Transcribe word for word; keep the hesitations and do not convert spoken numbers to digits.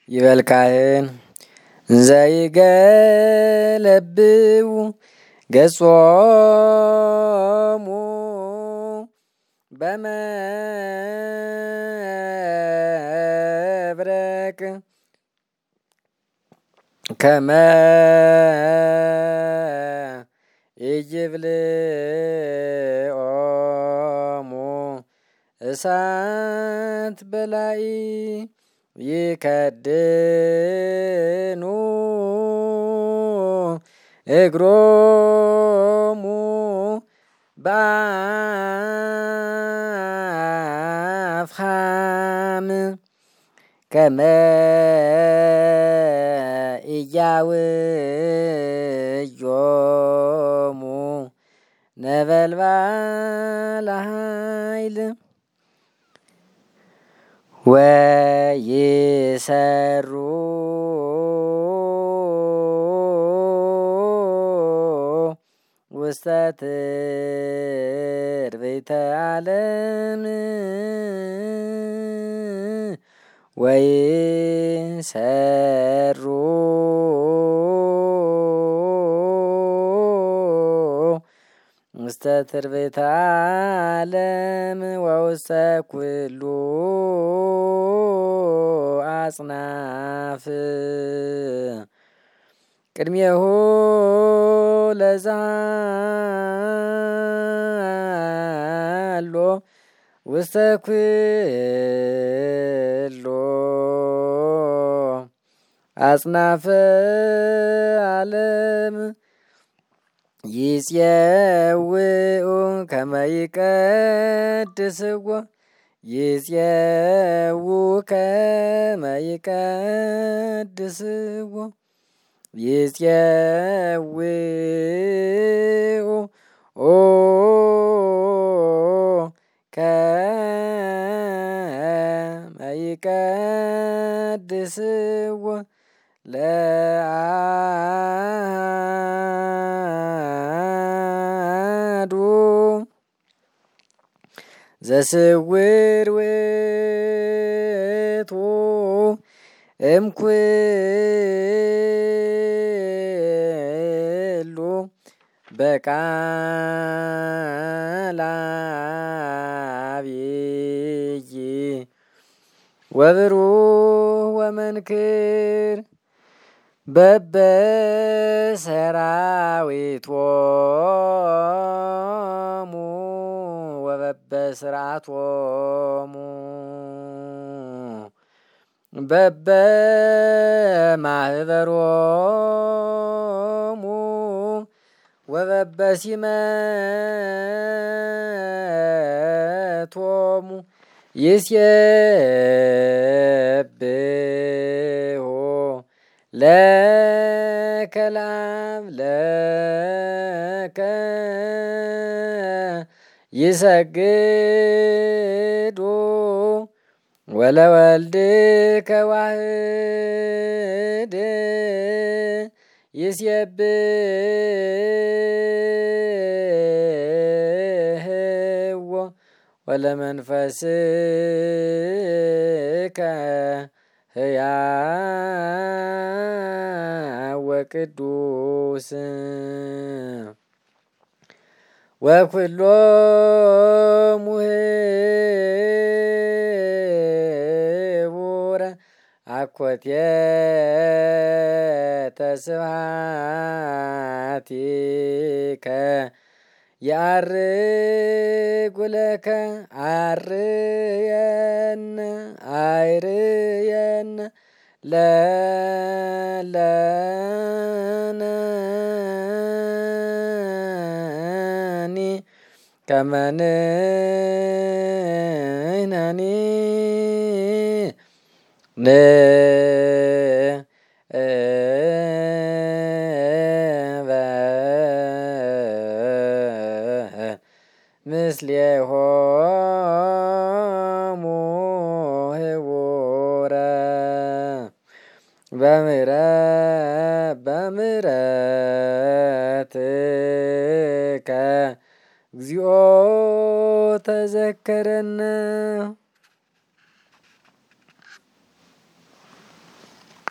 ይበልካህን ዘይገለብው ገጾሙ በመብረቅ ከመ ኢይብልዖሙ እሳት በላይ ይከድኑ እግሮሙ በአፍሃም ከመ ኢያውዮሙ ነበልባለ ኃይል ወይሰሩ ውስተ ትርቢተ ዓለም ወይሰሩ ውስተ ትርቢተ ዓለም ወውስተ ኩሉ አጽናፍ ቅድሜሁ ለዛሎ ውስተ ኩሉ አጽናፈ ዓለም ይጼውዑ ከመ ይቀድስዎ ይጼውዑ ከመ ይቀድስዎ ይጼውዑ ከመ ይቀድስዎ ለአሐዱ ዘስውር ውእቱ እምኩሉ በቃለ ዓቢይ ወብሩህ ወመንክር በበሰራዊቶሙ ወበበስርዓቶሙ በበማህበሮሙ ወበበሲመቶሙ ይሴብሖ ለከ ለአብ ለከ ይሰግዱ ወለወልድከ ዋሕድ ይሴብሕዎ ወለመንፈስከ ሕያው ወቅዱስ ወኵሎሙ ህቡረ አኮቴተ ስብሐቲከ ያርጉ ለከ አርየነ አይርየነ ለለነኒ ከመ ንሕነኒ ንበብ ምስሌሆሙ ህቡረ በምሕረትከ እግዚኦ ተዘከረነ